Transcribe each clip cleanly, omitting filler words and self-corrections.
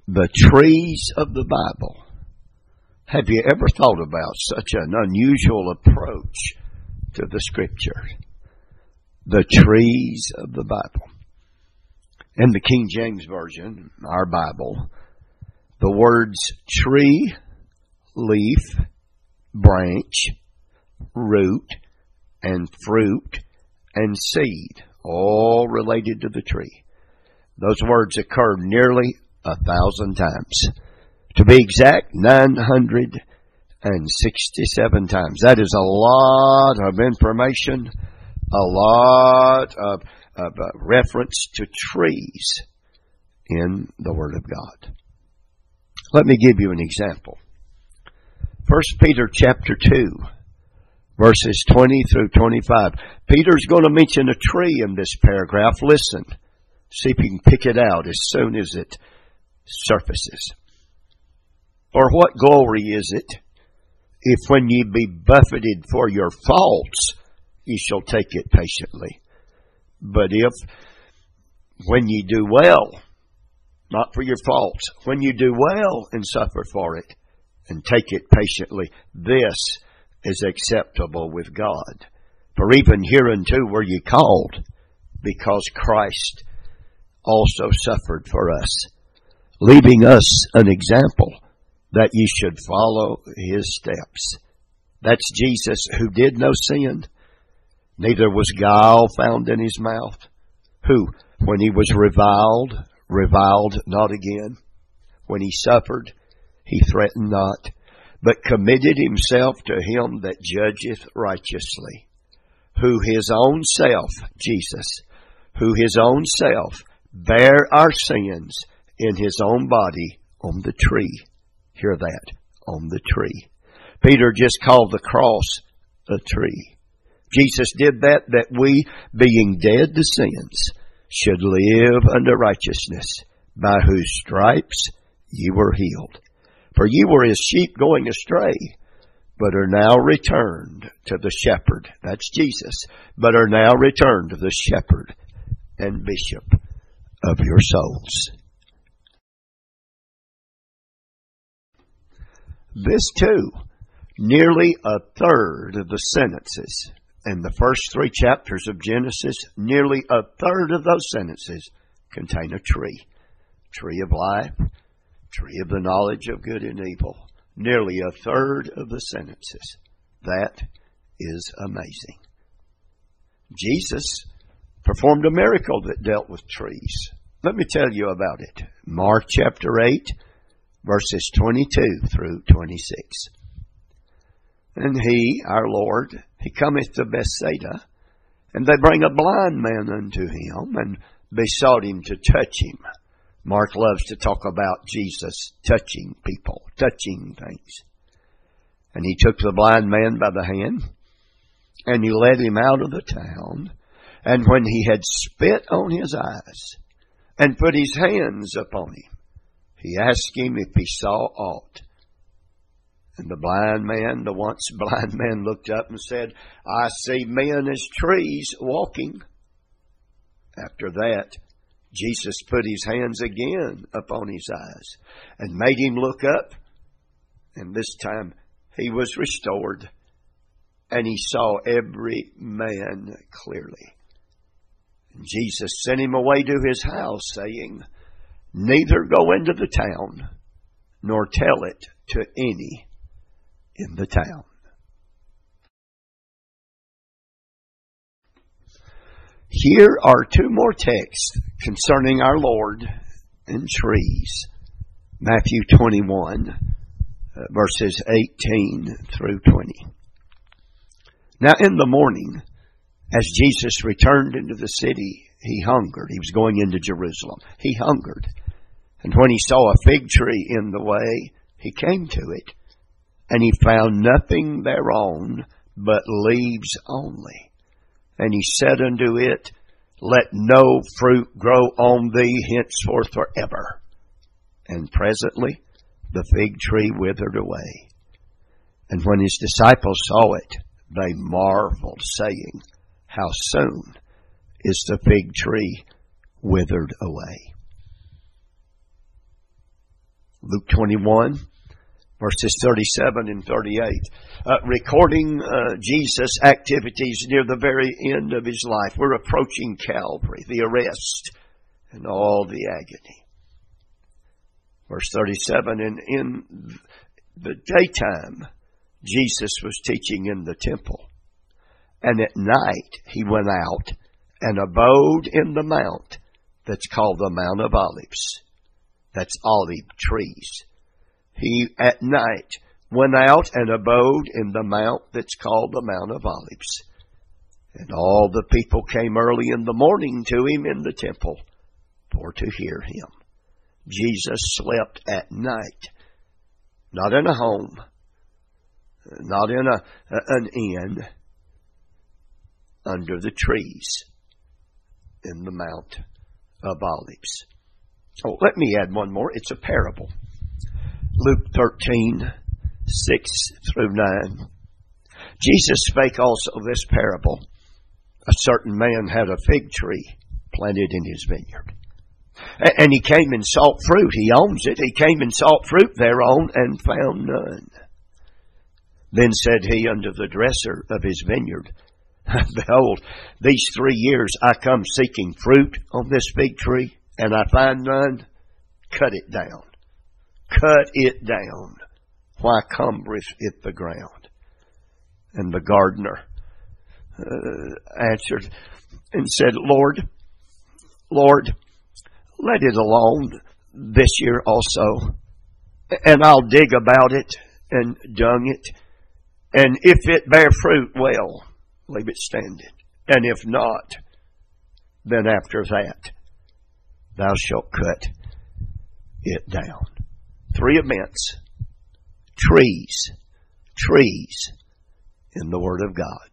The trees of the Bible. Have you ever thought about such an unusual approach to the Scripture? The trees of the Bible. In the King James Version, our Bible, the words tree, leaf, branch, root, and fruit, and seed, all related to the tree. Those words occur nearly 1,000 times. To be exact, 967 times. That is a lot of information, a lot of reference to trees in the Word of God. Let me give you an example. 1 Peter chapter 2, verses 20 through 25. Peter's going to mention a tree in this paragraph. Listen. See if you can pick it out as soon as it surfaces. For what glory is it, if when ye be buffeted for your faults, ye shall take it patiently? But if when ye do well, not for your faults, when you do well and suffer for it, and take it patiently, this is acceptable with God. For even hereunto were ye called, because Christ also suffered for us, leaving us an example that ye should follow his steps. That's Jesus, who did no sin, neither was guile found in his mouth, who, when he was reviled not again. When he suffered, he threatened not, but committed himself to him that judgeth righteously, who his own self, Jesus, who his own self bare our sins in his own body on the tree. Hear that, on the tree. Peter just called the cross a tree. Jesus did that we, being dead to sins, should live unto righteousness, by whose stripes ye were healed. For ye were as sheep going astray, but are now returned to the shepherd. That's Jesus. But are now returned to the shepherd and bishop of your souls. This too, nearly a third of the sentences in the first 3 chapters of Genesis, nearly a third of those sentences contain a tree. Tree of life, tree of the knowledge of good and evil. Nearly a third of the sentences. That is amazing. Jesus performed a miracle that dealt with trees. Let me tell you about it. Mark chapter 8, verses 22 through 26. And he, our Lord, he cometh to Bethsaida, and they bring a blind man unto him, and besought him to touch him. Mark loves to talk about Jesus touching people, touching things. And he took the blind man by the hand, and he led him out of the town. And when he had spit on his eyes, and put his hands upon him, he asked him if he saw aught. And the blind man, the once blind man, looked up and said, I see men as trees walking. After that, Jesus put his hands again upon his eyes and made him look up. And this time he was restored, and he saw every man clearly. And Jesus sent him away to his house, saying, Neither go into the town, nor tell it to any in the town. Here are 2 more texts concerning our Lord and trees. Matthew 21, verses 18 through 20. Now in the morning, as Jesus returned into the city, he hungered. He was going into Jerusalem. He hungered. And when he saw a fig tree in the way, he came to it, and he found nothing thereon but leaves only. And he said unto it, Let no fruit grow on thee henceforth forever. And presently the fig tree withered away. And when his disciples saw it, they marveled, saying, How soon is the fig tree withered away? Luke 21, verses 37 and 38, recording Jesus' activities near the very end of his life. We're approaching Calvary, the arrest, and all the agony. Verse 37, and in the daytime, Jesus was teaching in the temple. And at night, he went out and abode in the mount that's called the Mount of Olives. That's olive trees. He, at night, went out and abode in the mount that's called the Mount of Olives. And all the people came early in the morning to him in the temple for to hear him. Jesus slept at night, not in a home, not in an inn, under the trees in the Mount of Olives. Oh, let me add one more. It's a parable. Luke 13, 6 through 9. Jesus spake also this parable. A certain man had a fig tree planted in his vineyard. And he came and sought fruit. He owns it. He came and sought fruit thereon and found none. Then said he unto the dresser of his vineyard, Behold, these 3 years I come seeking fruit on this fig tree, and I find none. Cut it down. Cut it down. Why cumbereth it the ground? And the gardener answered and said, Lord, let it alone this year also, and I'll dig about it and dung it, and if it bear fruit, well, leave it standing, and if not, then after that thou shalt cut it down. 3 events, trees in the Word of God.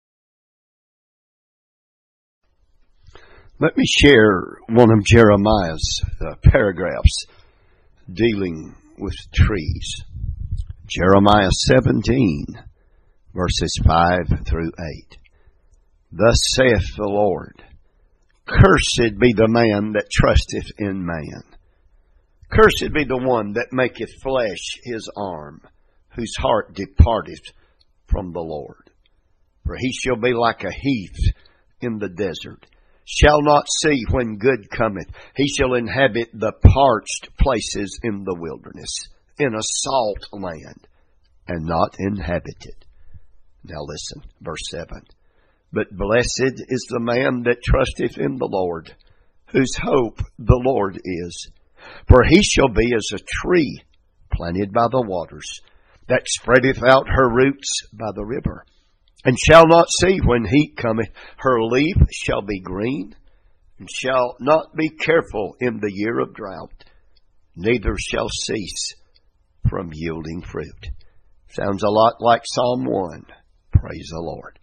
Let me share one of Jeremiah's paragraphs dealing with trees. Jeremiah 17, verses 5 through 8. Thus saith the Lord, Cursed be the man that trusteth in man. Cursed be the one that maketh flesh his arm, whose heart departeth from the Lord. For he shall be like a heath in the desert, shall not see when good cometh. He shall inhabit the parched places in the wilderness, in a salt land, and not inhabited. Now listen, verse 7. But blessed is the man that trusteth in the Lord, whose hope the Lord is. For he shall be as a tree planted by the waters, that spreadeth out her roots by the river, and shall not see when heat cometh. Her leaf shall be green, and shall not be careful in the year of drought, neither shall cease from yielding fruit. Sounds a lot like Psalm 1. Praise the Lord.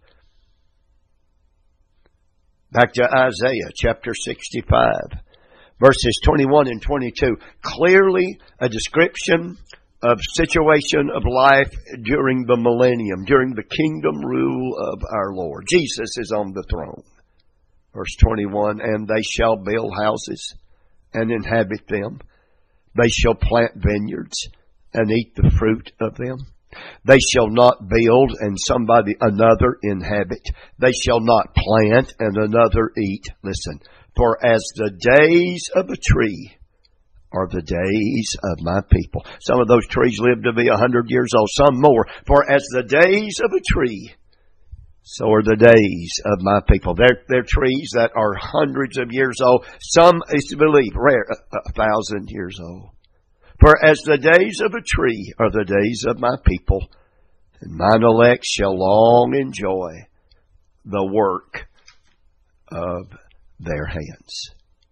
Back to Isaiah chapter 65, verses 21 and 22. Clearly a description of situation of life during the millennium, during the kingdom rule of our Lord. Jesus is on the throne. Verse 21, And they shall build houses and inhabit them. They shall plant vineyards and eat the fruit of them. They shall not build and another inhabit. They shall not plant and another eat. Listen, for as the days of a tree are the days of my people. Some of those trees live to be 100 years old, some more. For as the days of a tree, so are the days of my people. They're trees that are hundreds of years old. Some is believed, rare, 1,000 years old. For as the days of a tree are the days of my people, and mine elect shall long enjoy the work of their hands.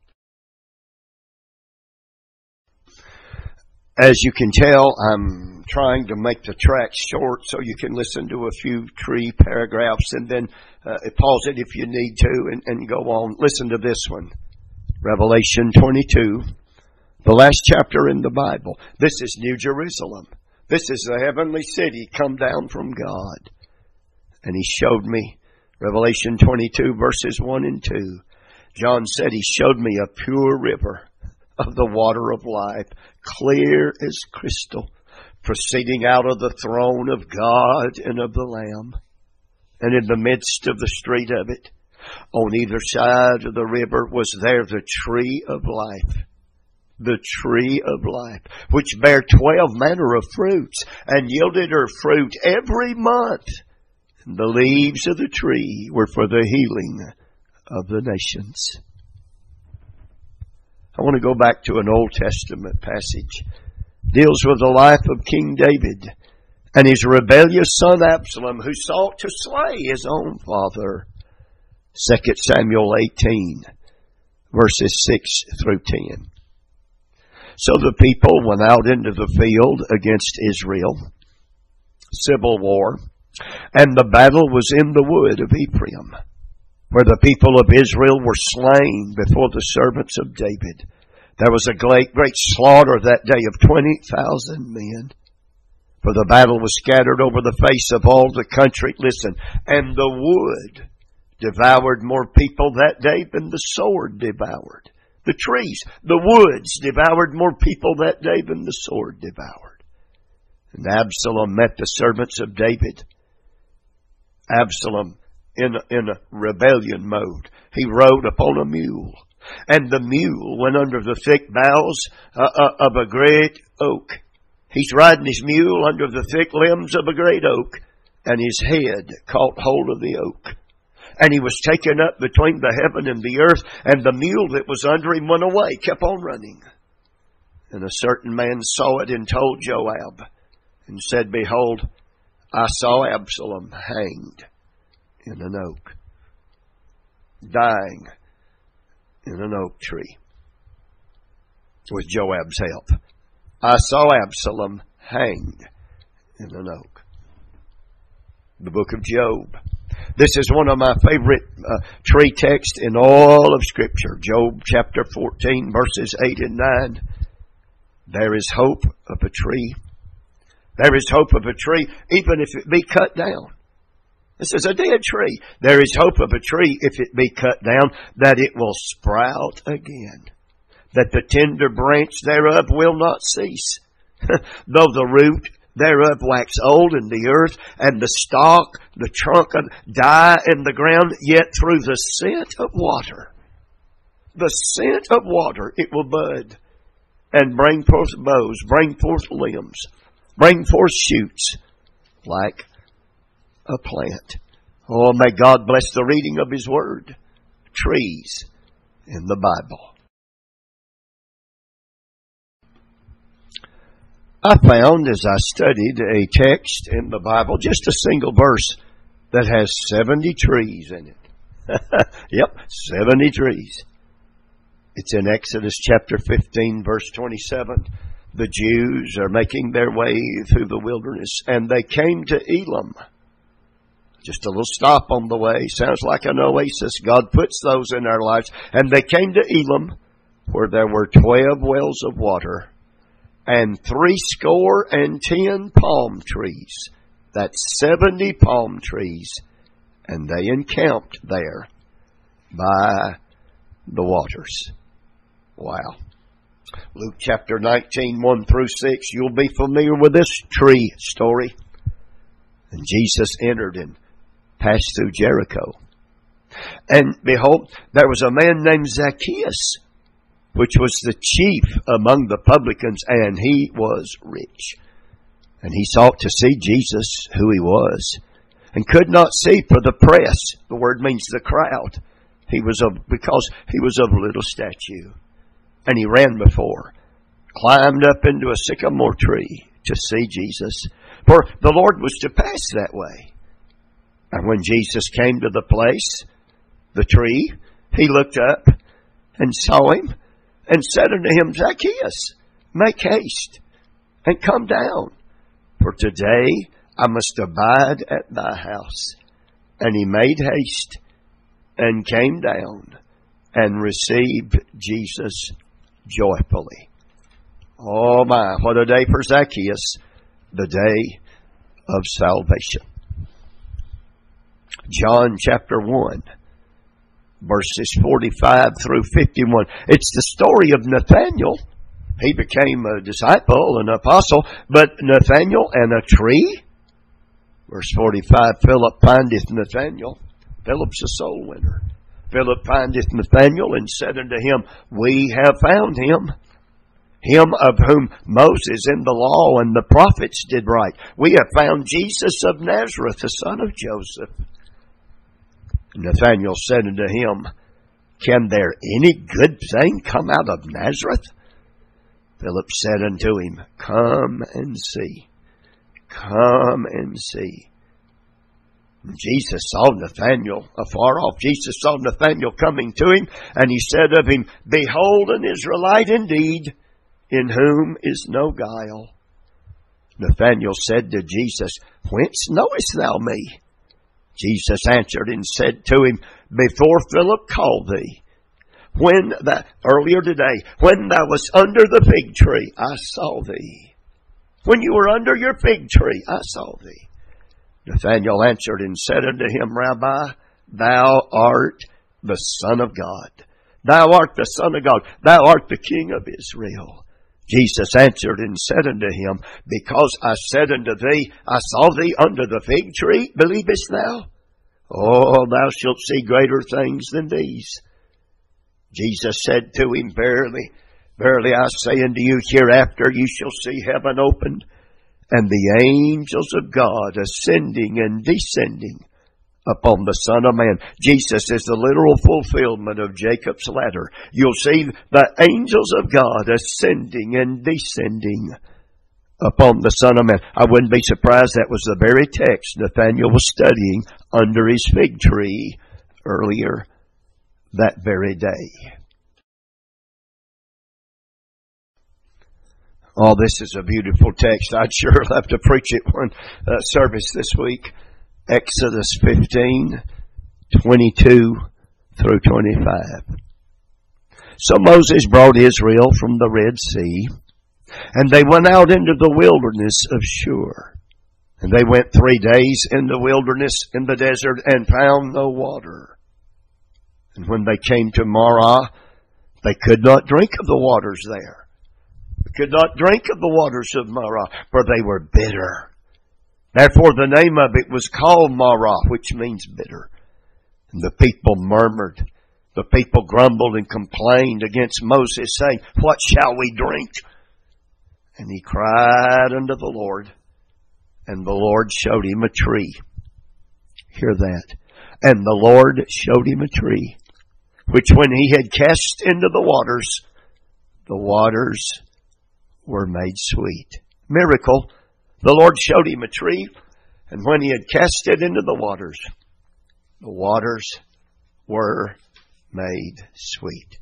As you can tell, I'm trying to make the tracks short so you can listen to a few tree paragraphs and then pause it if you need to and go on. Listen to this one. Revelation 22, the last chapter in the Bible. This is New Jerusalem. This is the heavenly city come down from God. And he showed me, Revelation 22, verses 1 and 2. John said he showed me a pure river of the water of life, clear as crystal, proceeding out of the throne of God and of the Lamb. And in the midst of the street of it, on either side of the river, was there the tree of life. The tree of life, which bare 12 manner of fruits, and yielded her fruit every month. And the leaves of the tree were for the healing of the nations. I want to go back to an Old Testament passage. It deals with the life of King David and his rebellious son Absalom, who sought to slay his own father. 2 Samuel 18, verses 6 through 10. So the people went out into the field against Israel. Civil war. And the battle was in the wood of Ephraim, where the people of Israel were slain before the servants of David. There was a great slaughter that day of 20,000 men. For the battle was scattered over the face of all the country. Listen, and the wood devoured more people that day than the sword devoured. The trees, the woods devoured more people that day than the sword devoured. And Absalom met the servants of David. Absalom in a rebellion mode. He rode upon a mule. And the mule went under the thick boughs of a great oak. He's riding his mule under the thick limbs of a great oak. And his head caught hold of the oak. And he was taken up between the heaven and the earth, and the mule that was under him went away, kept on running. And a certain man saw it and told Joab, and said, Behold, I saw Absalom hanged in an oak, dying in an oak tree, with Joab's help. I saw Absalom hanged in an oak. The book of Job. This is one of my favorite tree texts in all of Scripture. Job chapter 14, verses 8 and 9. There is hope of a tree. There is hope of a tree, even if it be cut down. This is a dead tree. There is hope of a tree, if it be cut down, that it will sprout again, that the tender branch thereof will not cease. Though the root thereof wax old in the earth, and the stalk, the trunk die in the ground, yet through the scent of water, it will bud, and bring forth boughs, bring forth limbs, bring forth shoots, like a plant. Oh, may God bless the reading of His Word. Trees in the Bible. I found as I studied a text in the Bible, just a single verse, that has 70 trees in it. Yep, 70 trees. It's in Exodus chapter 15, verse 27. The Jews are making their way through the wilderness, and they came to Elim. Just a little stop on the way. Sounds like an oasis. God puts those in our lives. And they came to Elim, where there were 12 wells of water, and 70 palm trees. That's 70 palm trees. And they encamped there by the waters. Wow. Luke chapter 19, 1 through 6. You'll be familiar with this tree story. And Jesus entered and passed through Jericho. And behold, there was a man named Zacchaeus, which was the chief among the publicans, and he was rich. And he sought to see Jesus, who he was, and could not see for the press. The word means the crowd. Because he was of little stature. And he ran before, climbed up into a sycamore tree to see Jesus, for the Lord was to pass that way. And when Jesus came to the place, the tree, he looked up and saw him, and said unto him, Zacchaeus, make haste and come down, for today I must abide at thy house. And he made haste and came down and received Jesus joyfully. Oh my, what a day for Zacchaeus, the day of salvation. John chapter 1, verses 45 through 51. It's the story of Nathanael. He became a disciple, an apostle, but Nathanael and a tree. Verse 45, Philip findeth Nathanael. Philip's a soul winner. Philip findeth Nathanael and said unto him, We have found him, him of whom Moses in the law and the prophets did write. We have found Jesus of Nazareth, the son of Joseph. Nathanael said unto him, Can there any good thing come out of Nazareth? Philip said unto him, Come and see. Come and see. And Jesus saw Nathanael afar off. Jesus saw Nathanael coming to him, and he said of him, Behold, an Israelite indeed, in whom is no guile. Nathanael said to Jesus, Whence knowest thou me? Jesus answered and said to him, Before Philip called thee, earlier today, when thou wast under the fig tree, I saw thee. When you were under your fig tree, I saw thee. Nathanael answered and said unto him, Rabbi, thou art the Son of God. Thou art the Son of God. Thou art the King of Israel. Jesus answered and said unto him, Because I said unto thee, I saw thee under the fig tree, believest thou? Oh, thou shalt see greater things than these. Jesus said to him, Verily, verily I say unto you, hereafter you shall see heaven opened, and the angels of God ascending and descending upon the Son of Man. Jesus is the literal fulfillment of Jacob's ladder. You'll see the angels of God ascending and descending upon the Son of Man. I wouldn't be surprised that was the very text Nathanael was studying under his fig tree earlier that very day. Oh, this is a beautiful text. I'd sure love to preach it one service this week. Exodus 15, 22 through 25. So Moses brought Israel from the Red Sea, and they went out into the wilderness of Shur. And they went 3 days in the wilderness in the desert and found no water. And when they came to Marah, they could not drink of the waters there. They could not drink of the waters of Marah, for they were bitter. Therefore the name of it was called Marah, which means bitter. And the people murmured. The people grumbled and complained against Moses, saying, What shall we drink? And he cried unto the Lord, and the Lord showed him a tree. Hear that. And the Lord showed him a tree, which when he had cast into the waters were made sweet. Miracle. The Lord showed him a tree, and when he had cast it into the waters were made sweet.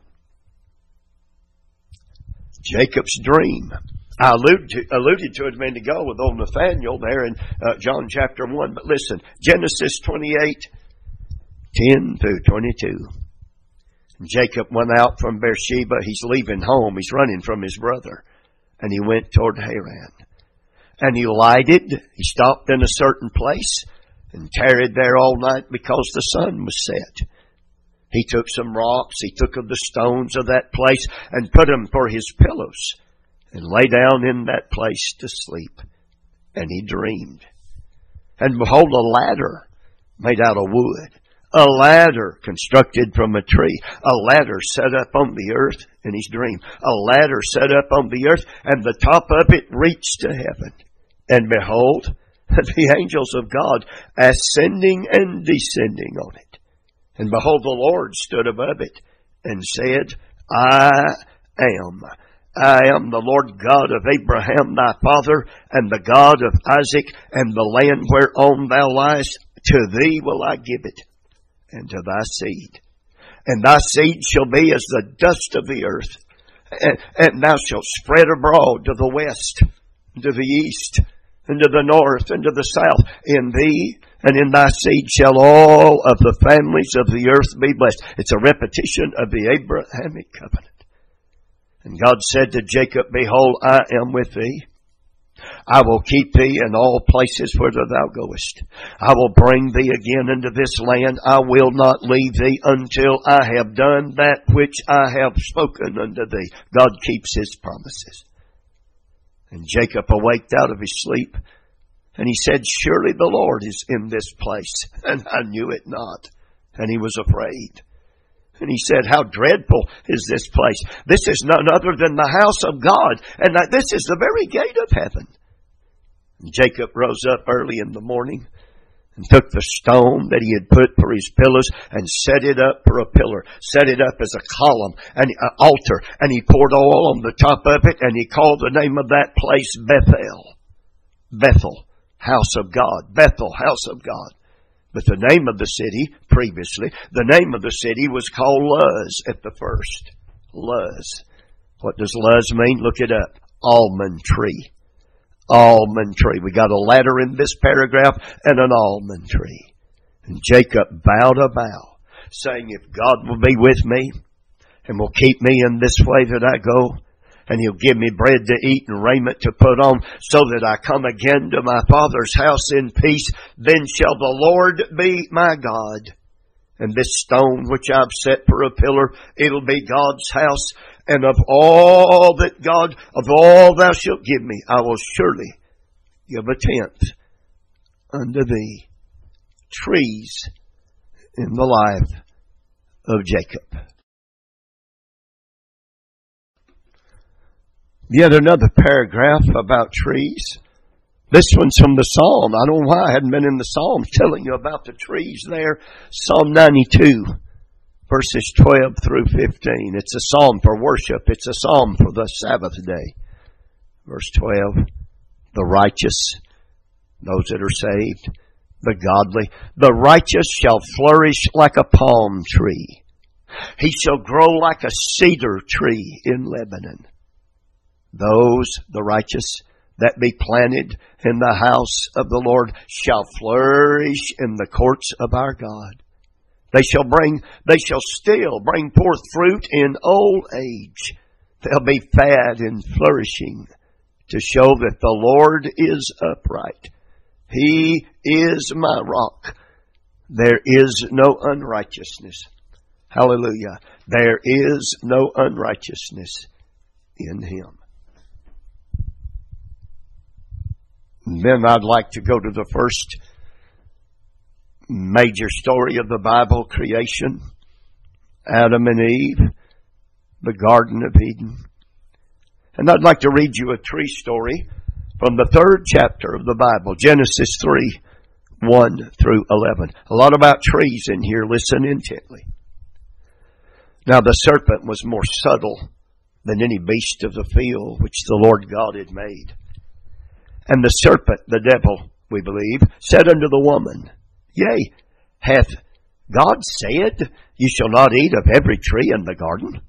Jacob's dream. I alluded to it a minute ago with old Nathanael there in John chapter 1. But listen, Genesis 28, 10 through 22. Jacob went out from Beersheba. He's leaving home. He's running from his brother. And he went toward Haran. And he lighted. He stopped in a certain place and tarried there all night because the sun was set. He took some rocks. He took of the stones of that place and put them for his pillows and lay down in that place to sleep. And he dreamed. And behold, a ladder made out of wood. A ladder constructed from a tree. A ladder set up on the earth in his dream. A ladder set up on the earth, and the top of it reached to heaven. And behold, the angels of God ascending and descending on it. And behold, the Lord stood above it and said, I am the Lord God of Abraham thy father, and the God of Isaac, and the land whereon thou liest, to thee will I give it, and to thy seed. And thy seed shall be as the dust of the earth, and thou shalt spread abroad to the west, to the east, and to the north, and to the south. In thee and in thy seed shall all of the families of the earth be blessed. It's a repetition of the Abrahamic covenant. And God said to Jacob, Behold, I am with thee, I will keep thee in all places whither thou goest. I will bring thee again into this land. I will not leave thee until I have done that which I have spoken unto thee. God keeps His promises. And Jacob awaked out of his sleep, and he said, surely the Lord is in this place. And I knew it not. And he was afraid. And he said, how dreadful is this place? This is none other than the house of God, and this is the very gate of heaven. And Jacob rose up early in the morning and took the stone that he had put for his pillars and set it up for a pillar, set it up as a column and an altar, and he poured oil on the top of it, and he called the name of that place Bethel. Bethel, house of God. Bethel, house of God. But the name of the city, previously, the name of the city was called Luz at the first. Luz. What does Luz mean? Look it up. Almond tree. Almond tree. We got a ladder in this paragraph and an almond tree. And Jacob vowed a vow, saying, if God will be with me and will keep me in this way that I go, and He'll give me bread to eat and raiment to put on, so that I come again to my father's house in peace, then shall the Lord be my God. And this stone which I've set for a pillar, it'll be God's house. And of all thou shalt give me, I will surely give a tenth unto thee. Trees in the life of Jacob. Yet another paragraph about trees. This one's from the Psalm. I don't know why I hadn't been in the Psalms telling you about the trees there. Psalm 92, verses 12 through 15. It's a psalm for worship. It's a psalm for the Sabbath day. Verse 12, the righteous, those that are saved, the godly, the righteous shall flourish like a palm tree. He shall grow like a cedar tree in Lebanon. Those, the righteous, that be planted in the house of the Lord shall flourish in the courts of our God. They shall still bring forth fruit in old age. They'll be fat and flourishing to show that the Lord is upright. He is my rock. There is no unrighteousness. Hallelujah. There is no unrighteousness in Him. Then I'd like to go to the first major story of the Bible, creation. Adam and Eve, the Garden of Eden. And I'd like to read you a tree story from the 3rd chapter of the Bible, Genesis 3, 1 through 11. A lot about trees in here. Listen intently. Now the serpent was more subtle than any beast of the field which the Lord God had made. And the serpent, the devil, we believe, said unto the woman, Yea, hath God said, Ye shall not eat of every tree in the garden?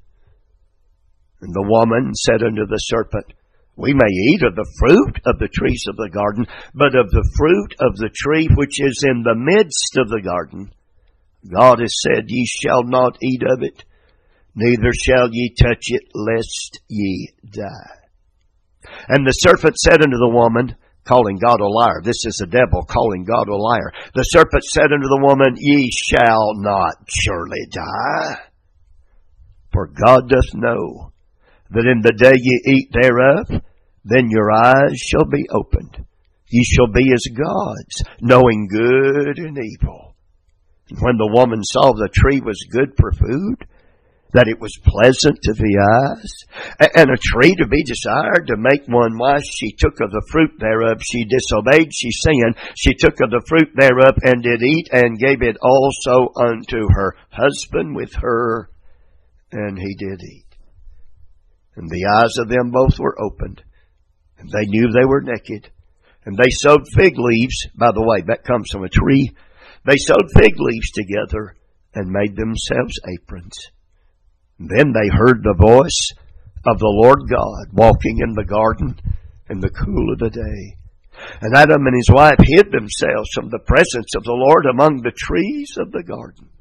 And the woman said unto the serpent, We may eat of the fruit of the trees of the garden, but of the fruit of the tree which is in the midst of the garden, God has said, Ye shall not eat of it, neither shall ye touch it, lest ye die. And the serpent said unto the woman, calling God a liar. This is the devil calling God a liar. The serpent said unto the woman, Ye shall not surely die. For God doth know that in the day ye eat thereof, then your eyes shall be opened. Ye shall be as gods, knowing good and evil. And when the woman saw the tree was good for food, that it was pleasant to the eyes, and a tree to be desired to make one wise, she took of the fruit thereof. She disobeyed, she sinned. She took of the fruit thereof, and did eat, and gave it also unto her husband with her, and he did eat. And the eyes of them both were opened, and they knew they were naked. And they sewed fig leaves, by the way, that comes from a tree. They sewed fig leaves together, and made themselves aprons. Then they heard the voice of the Lord God walking in the garden in the cool of the day. And Adam and his wife hid themselves from the presence of the Lord among the trees of the garden.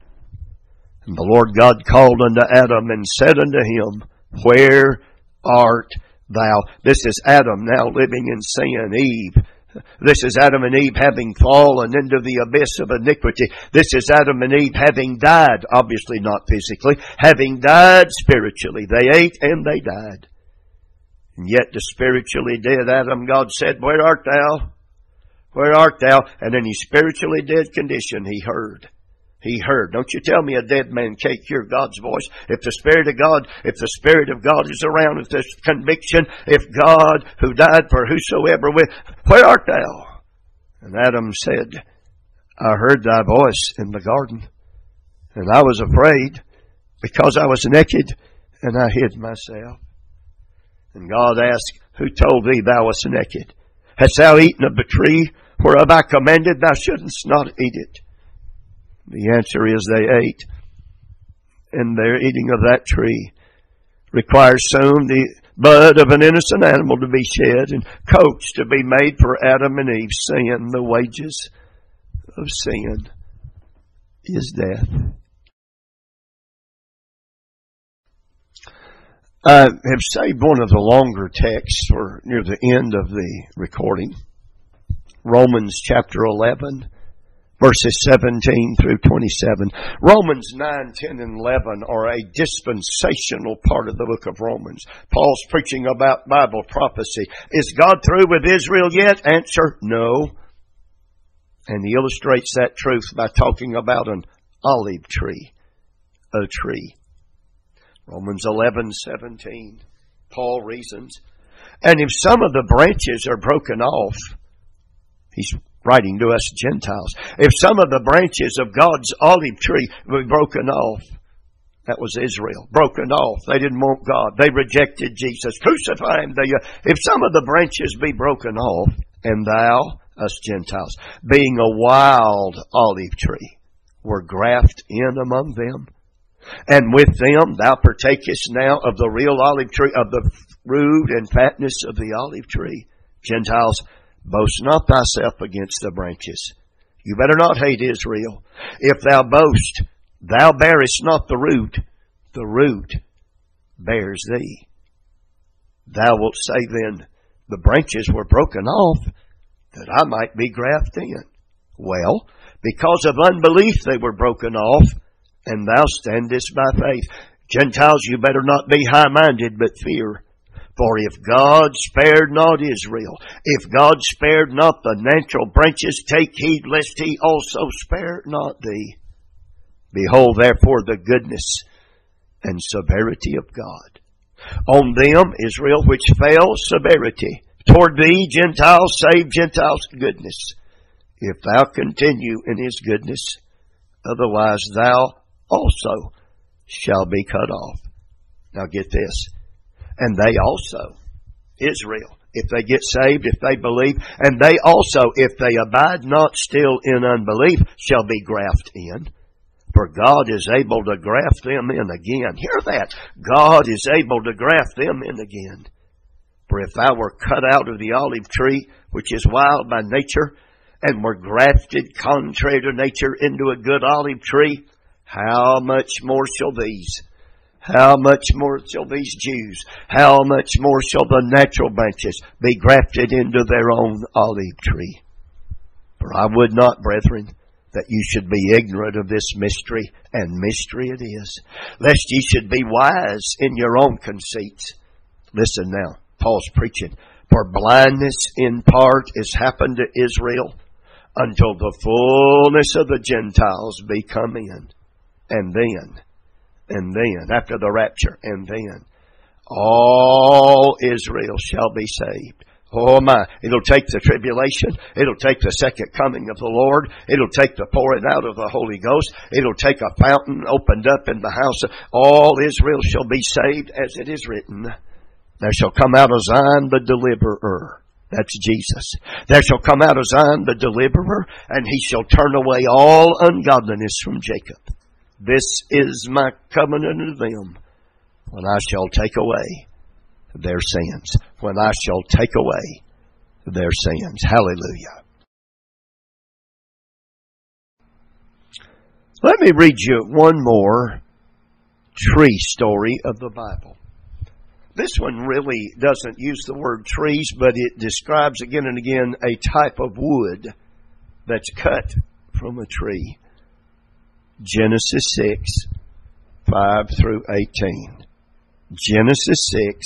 And the Lord God called unto Adam and said unto him, Where art thou. This is Adam now living in sin. Eve. This is Adam and Eve having fallen into the abyss of iniquity. This is Adam and Eve having died, obviously not physically, having died spiritually. They ate and they died. And yet the spiritually dead Adam, God said, "Where art thou? Where art thou?" And in his spiritually dead condition, he heard. He heard. Don't you tell me a dead man can't hear God's voice. If the Spirit of God is around, if there's conviction, if God who died for whosoever will, where art thou? And Adam said, "I heard thy voice in the garden, and I was afraid because I was naked, and I hid myself." And God asked, "Who told thee thou wast naked? Hast thou eaten of the tree whereof I commanded thou shouldest not eat it?" The answer is they ate. And their eating of that tree requires soon the blood of an innocent animal to be shed and coats to be made for Adam and Eve. Sin, the wages of sin, is death. I have saved one of the longer texts for near the end of the recording. Romans chapter 11. Verses 17 through 27. Romans 9, 10, and 11 are a dispensational part of the book of Romans. Paul's preaching about Bible prophecy. Is God through with Israel yet? Answer, no. And he illustrates that truth by talking about an olive tree. A tree. Romans 11, 17. Paul reasons. And if some of the branches are broken off, he's writing to us Gentiles. If some of the branches of God's olive tree were broken off, that was Israel, broken off. They didn't want God. They rejected Jesus. Crucify him. If some of the branches be broken off, and thou, us Gentiles, being a wild olive tree, were grafted in among them, and with them thou partakest now of the real olive tree, of the root and fatness of the olive tree. Gentiles, boast not thyself against the branches. You better not hate Israel. If thou boast, thou bearest not the root bears thee. Thou wilt say then, the branches were broken off, that I might be grafted in. Well, because of unbelief they were broken off, and thou standest by faith. Gentiles, you better not be high-minded, but fear. For if God spared not Israel, if God spared not the natural branches, take heed lest he also spare not thee. Behold therefore the goodness and severity of God. On them, Israel, which fell, severity. Toward thee, Gentiles, save Gentiles, goodness. If thou continue in his goodness, otherwise thou also shall be cut off. Now get this. And they also, Israel, if they get saved, if they believe, and they also, if they abide not still in unbelief, shall be grafted in. For God is able to graft them in again. Hear that. God is able to graft them in again. For if thou were cut out of the olive tree, which is wild by nature, and were grafted contrary to nature into a good olive tree, how much more shall these Jews, how much more shall the natural branches be grafted into their own olive tree? For I would not, brethren, that you should be ignorant of this mystery, and mystery it is, lest ye should be wise in your own conceits. Listen now, Paul's preaching. For blindness in part is happened to Israel, until the fullness of the Gentiles be come in. And then, after the rapture, and then, all Israel shall be saved. Oh my, it'll take the tribulation. It'll take the second coming of the Lord. It'll take the pouring out of the Holy Ghost. It'll take a fountain opened up in the house. All Israel shall be saved, as it is written. There shall come out of Zion the deliverer. That's Jesus. There shall come out of Zion the deliverer, and he shall turn away all ungodliness from Jacob. This is my covenant of them, when I shall take away their sins. When I shall take away their sins. Hallelujah. Let me read you one more tree story of the Bible. This one really doesn't use the word trees, but it describes again and again a type of wood that's cut from a tree. Genesis 6, 5 through 18. Genesis 6,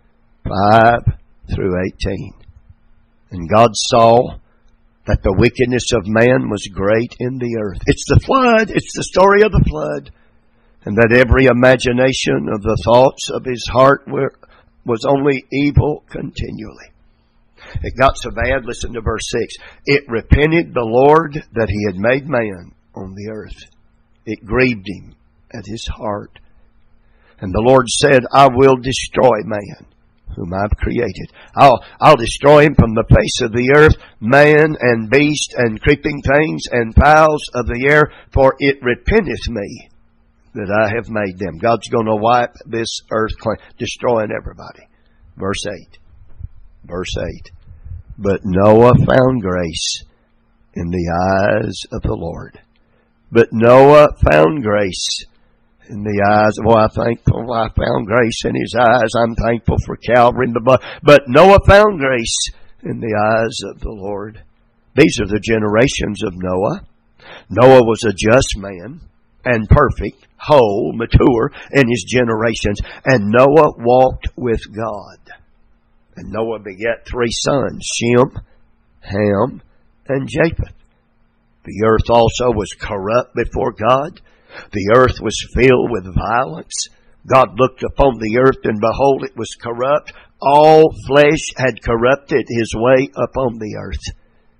5 through 18. And God saw that the wickedness of man was great in the earth. It's the flood. It's the story of the flood. And that every imagination of the thoughts of his heart was only evil continually. It got so bad, listen to verse 6. It repented the Lord that he had made man on the earth. It grieved him at his heart. And the Lord said, I will destroy man, whom I've created. I'll destroy him from the face of the earth, man and beast and creeping things and fowls of the air, for it repenteth me that I have made them. God's going to wipe this earth clean, destroying everybody. Verse 8. Verse 8. But Noah found grace in the eyes of the Lord. But Noah found grace in the eyes. Well, I'm thankful I found grace in his eyes. I'm thankful for Calvary and the blood. But Noah found grace in the eyes of the Lord. These are the generations of Noah. Noah was a just man and perfect, whole, mature in his generations. And Noah walked with God. And Noah begat 3 sons, Shem, Ham, and Japheth. The earth also was corrupt before God. The earth was filled with violence. God looked upon the earth, and behold, it was corrupt. All flesh had corrupted his way upon the earth.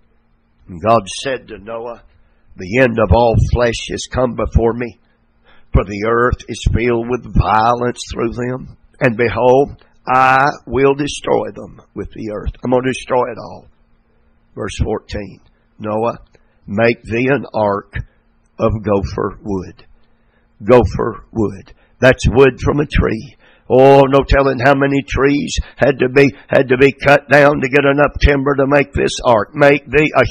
And God said to Noah, the end of all flesh is come before me, for the earth is filled with violence through them. And behold, I will destroy them with the earth. I'm going to destroy it all. Verse 14. Noah, make thee an ark of gopher wood. Gopher wood. That's wood from a tree. Oh, no telling how many trees had to be cut down to get enough timber to make this ark. Make thee a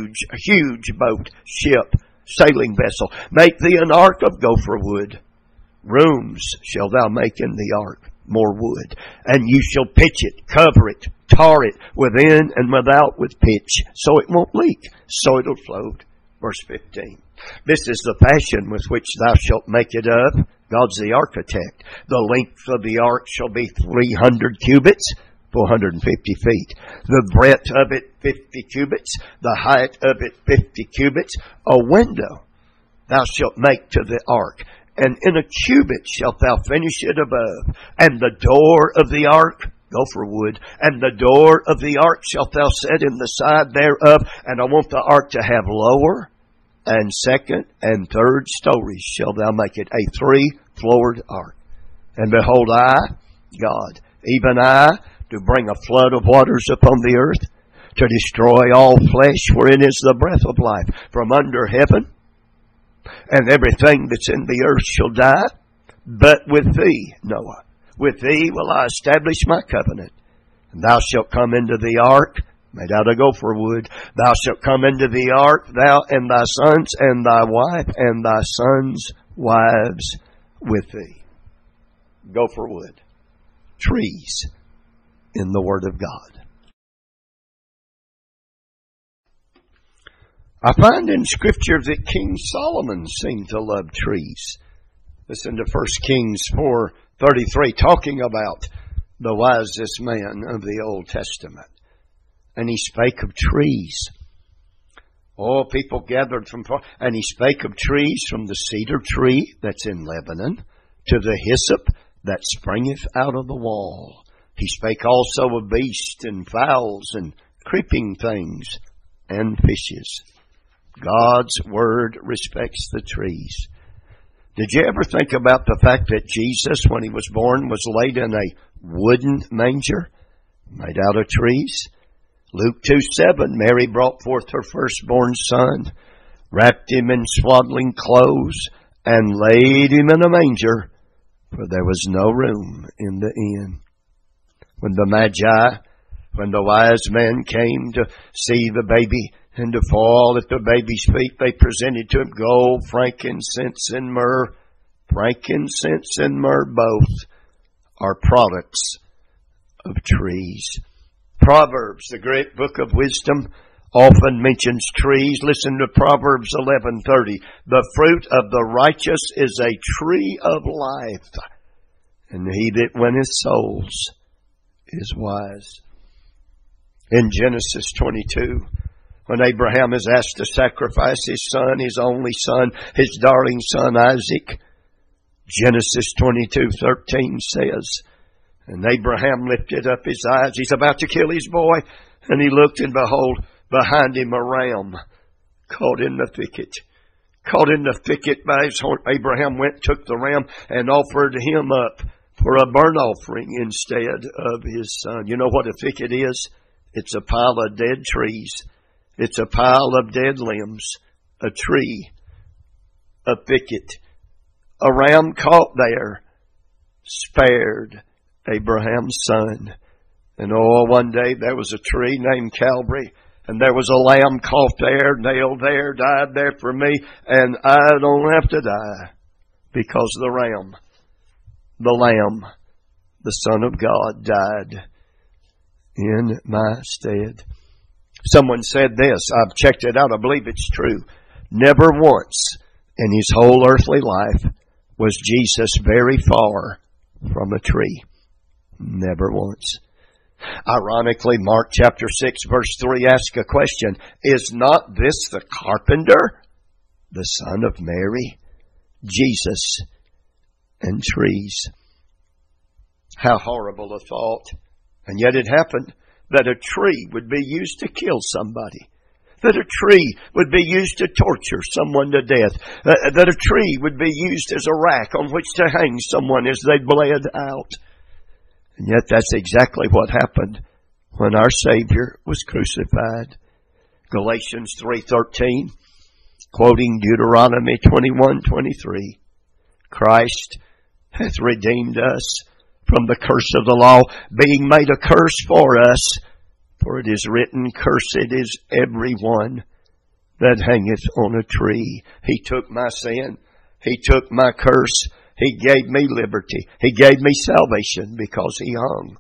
huge boat, ship, sailing vessel. Make thee an ark of gopher wood. Rooms shall thou make in the ark, more wood. And you shall pitch it, cover it, tar it, within and without with pitch, so it won't leak, so it'll float. Verse 15. This is the fashion with which thou shalt make it of. God's the architect. The length of the ark shall be 300 cubits, 450 feet. The breadth of it 50 cubits. The height of it 50 cubits. A window thou shalt make to the ark, and in a cubit shalt thou finish it above. And the door of the ark, gopher wood, and the door of the ark shalt thou set in the side thereof. And I want the ark to have lower and second and third stories shall thou make it, a 3-floored ark. And behold, I, God, even I, do bring a flood of waters upon the earth, to destroy all flesh wherein is the breath of life from under heaven. And everything that's in the earth shall die. But with thee, Noah, with thee will I establish my covenant. And thou shalt come into the ark, made out of gopher wood. Thou shalt come into the ark, thou and thy sons, and thy wife, and thy sons' wives with thee. Gopher wood. Trees in the Word of God. I find in Scripture that King Solomon seemed to love trees. Listen to 1 Kings 4:33, talking about the wisest man of the Old Testament. And he spake of trees. Oh, people gathered from far. And he spake of trees, from the cedar tree that's in Lebanon to the hyssop that springeth out of the wall. He spake also of beasts and fowls and creeping things and fishes. God's Word respects the trees. Did you ever think about the fact that Jesus, when he was born, was laid in a wooden manger made out of trees? Luke 2:7, Mary brought forth her firstborn son, wrapped him in swaddling clothes, and laid him in a manger, for there was no room in the inn. When the wise men came to see the baby and to fall at the baby's feet, they presented to him gold, frankincense, and myrrh. Frankincense and myrrh both are products of trees. Proverbs, the great book of wisdom, often mentions trees. Listen to Proverbs 11:30. The fruit of the righteous is a tree of life, and he that winneth souls is wise. In Genesis 22, when Abraham is asked to sacrifice his son, his only son, his darling son Isaac, Genesis 22:13 says, and Abraham lifted up his eyes. He's about to kill his boy, and he looked, and behold, behind him a ram caught in the thicket. Caught in the thicket by his horn. Abraham went, took the ram, and offered him up for a burnt offering instead of his son. You know what a thicket is? It's a pile of dead trees. It's a pile of dead limbs. A tree. A thicket. A ram caught there spared Abraham's son. And one day there was a tree named Calvary, and there was a lamb caught there, nailed there, died there for me, and I don't have to die because the ram, the Lamb, the Son of God, died in my stead. Someone said this, I've checked it out, I believe it's true. Never once in his whole earthly life was Jesus very far from a tree. Never once. Ironically, Mark chapter 6 verse 3 asks a question. Is not this the carpenter, the son of Mary? Jesus and trees. How horrible a thought. And yet it happened that a tree would be used to kill somebody. That a tree would be used to torture someone to death. That a tree would be used as a rack on which to hang someone as they bled out. And yet that's exactly what happened when our Savior was crucified. Galatians 3:13, quoting Deuteronomy 21:23, Christ hath redeemed us from the curse of the law, being made a curse for us. For it is written, Cursed is every one that hangeth on a tree. He took my sin. He took my curse. He gave me liberty. He gave me salvation because He hung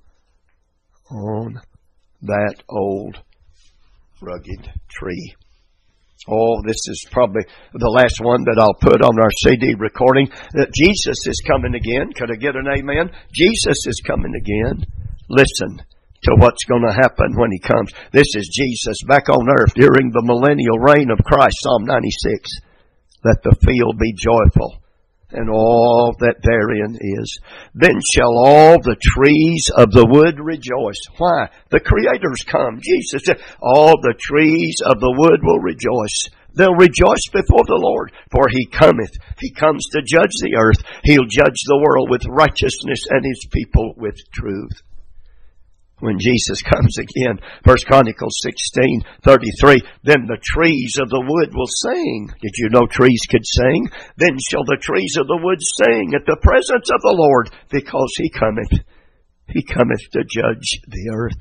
on that old rugged tree. Oh, this is probably the last one that I'll put on our CD recording. That Jesus is coming again. Could I get an amen? Jesus is coming again. Listen to what's going to happen when He comes. This is Jesus back on earth during the millennial reign of Christ. Psalm 96. Let the field be joyful, and all that therein is. Then shall all the trees of the wood rejoice. Why? The Creator's come. Jesus said, all the trees of the wood will rejoice. They'll rejoice before the Lord, for He cometh. He comes to judge the earth. He'll judge the world with righteousness and His people with truth. When Jesus comes again, 1 Chronicles 16:33, then the trees of the wood will sing. Did you know trees could sing? Then shall the trees of the wood sing at the presence of the Lord, because He cometh. He cometh to judge the earth.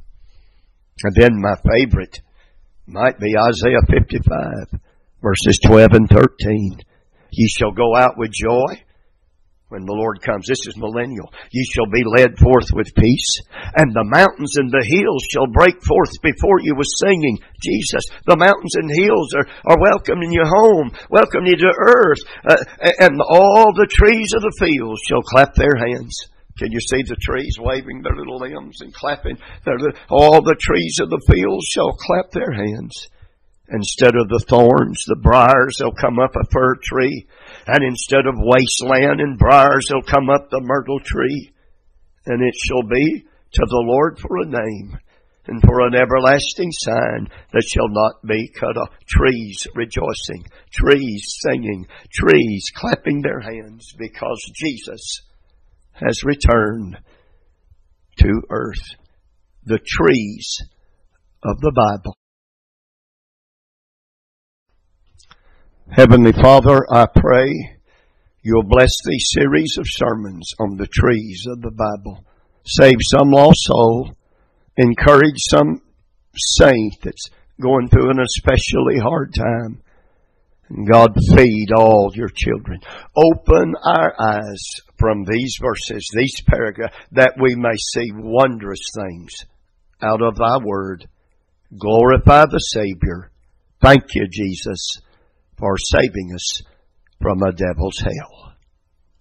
And then my favorite might be Isaiah 55, verses 12 and 13. Ye shall go out with joy when the Lord comes. This is millennial. You shall be led forth with peace, and the mountains and the hills shall break forth before you with singing. Jesus, the mountains and hills are welcoming you home, welcoming you to earth, and all the trees of the fields shall clap their hands. Can you see the trees waving their little limbs and clapping? All the trees of the fields shall clap their hands. Instead of the thorns, the briars, there'll come up a fir tree. And instead of wasteland and briars, there'll come up the myrtle tree. And it shall be to the Lord for a name, and for an everlasting sign that shall not be cut off. Trees rejoicing, trees singing, trees clapping their hands, because Jesus has returned to earth. The trees of the Bible. Heavenly Father, I pray You'll bless these series of sermons on the trees of the Bible. Save some lost soul. Encourage some saint that's going through an especially hard time. And God, feed all Your children. Open our eyes. from these verses, these paragraphs, that we may see wondrous things out of Thy Word. Glorify the Savior. Thank you, Jesus, for saving us from a devil's hell.